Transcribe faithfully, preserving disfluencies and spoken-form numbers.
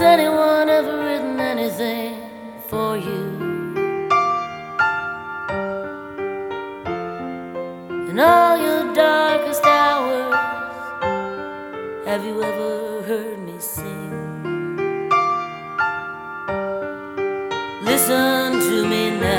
anyone ever written anything for you? In all your darkest hours, have you ever heard me sing? Listen to me now.